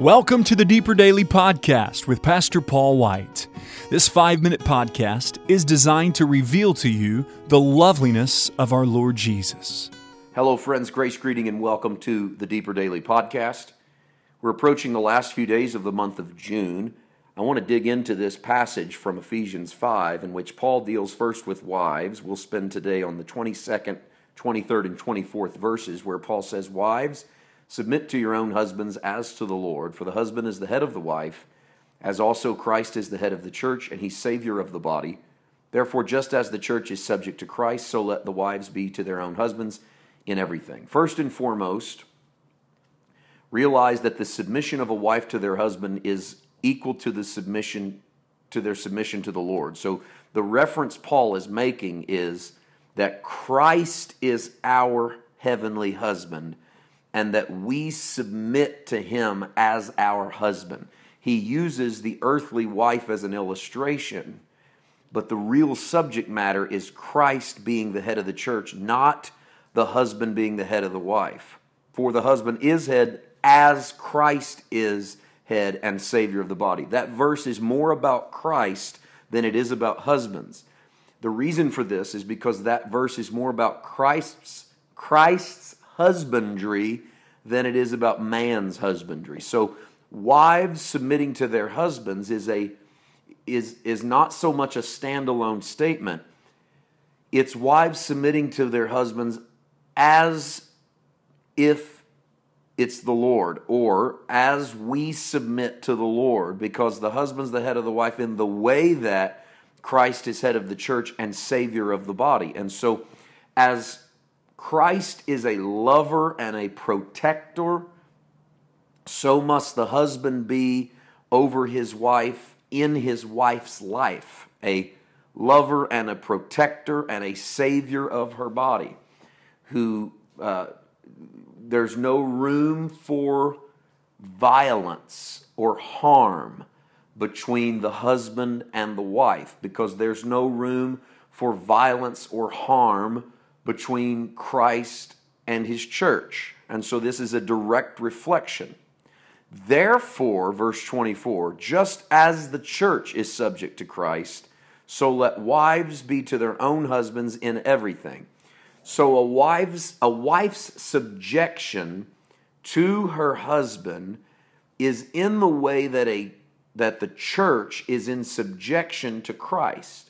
Welcome to the Deeper Daily Podcast with Pastor Paul White. This 5-minute podcast is designed to reveal to you the loveliness of our Lord Jesus. Hello friends, grace, greeting, and welcome to the Deeper Daily Podcast. We're approaching the last few days of the month of June. I want to dig into this passage from Ephesians 5 in which Paul deals first with wives. We'll spend today on the 22nd, 23rd, and 24th verses where Paul says, "Wives, submit to your own husbands as to the Lord, for the husband is the head of the wife, as also Christ is the head of the church, and he's Savior of the body. Therefore, just as the church is subject to Christ, so let the wives be to their own husbands in everything." First and foremost, realize that the submission of a wife to their husband is equal to their submission to the Lord. So the reference Paul is making is that Christ is our heavenly husband, and that we submit to him as our husband. He uses the earthly wife as an illustration, but the real subject matter is Christ being the head of the church, not the husband being the head of the wife. For the husband is head as Christ is head and Savior of the body. That verse is more about Christ than it is about husbands. The reason for this is because that verse is more about Christ's husbandry than it is about man's husbandry. So wives submitting to their husbands is not so much a standalone statement. It's wives submitting to their husbands as if it's the Lord, or as we submit to the Lord, because the husband's the head of the wife in the way that Christ is head of the church and Savior of the body. And so as Christ is a lover and a protector, so must the husband be over his wife in his wife's life, a lover and a protector and a savior of her body, who there's no room for violence or harm between the husband and the wife, because there's no room for violence or harm between Christ and his church. And so this is a direct reflection. Therefore, verse 24, just as the church is subject to Christ, so let wives be to their own husbands in everything. So a wife's subjection to her husband is in the way that the church is in subjection to Christ.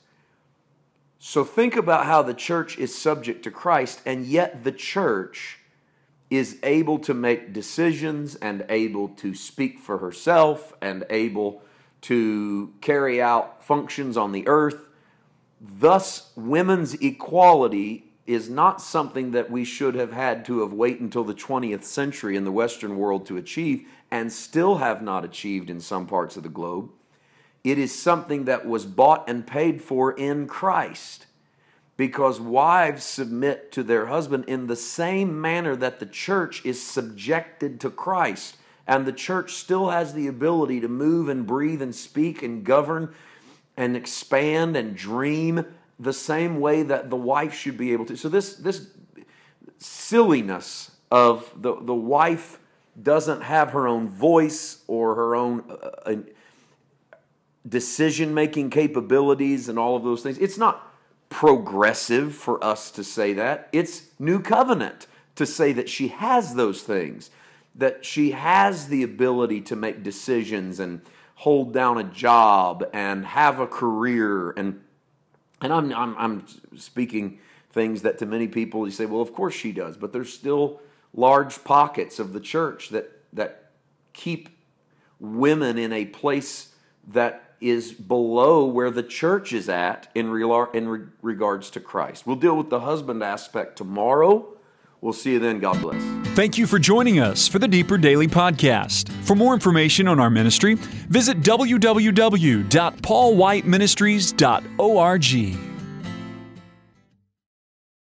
So think about how the church is subject to Christ, and yet the church is able to make decisions and able to speak for herself and able to carry out functions on the earth. Thus, women's equality is not something that we should have had to have waited until the 20th century in the Western world to achieve, and still have not achieved in some parts of the globe. It is something that was bought and paid for in Christ, because wives submit to their husband in the same manner that the church is subjected to Christ. And the church still has the ability to move and breathe and speak and govern and expand and dream the same way that the wife should be able to. So this silliness of the wife doesn't have her own voice or her own decision-making capabilities and all of those things. It's not progressive for us to say that. It's New Covenant to say that she has those things, that she has the ability to make decisions and hold down a job and have a career. And I'm speaking things that to many people you say, well, of course she does, but there's still large pockets of the church that keep women in a place that is below where the church is at in regards to Christ. We'll deal with the husband aspect tomorrow. We'll see you then. God bless. Thank you for joining us for the Deeper Daily Podcast. For more information on our ministry, visit www.paulwhiteministries.org.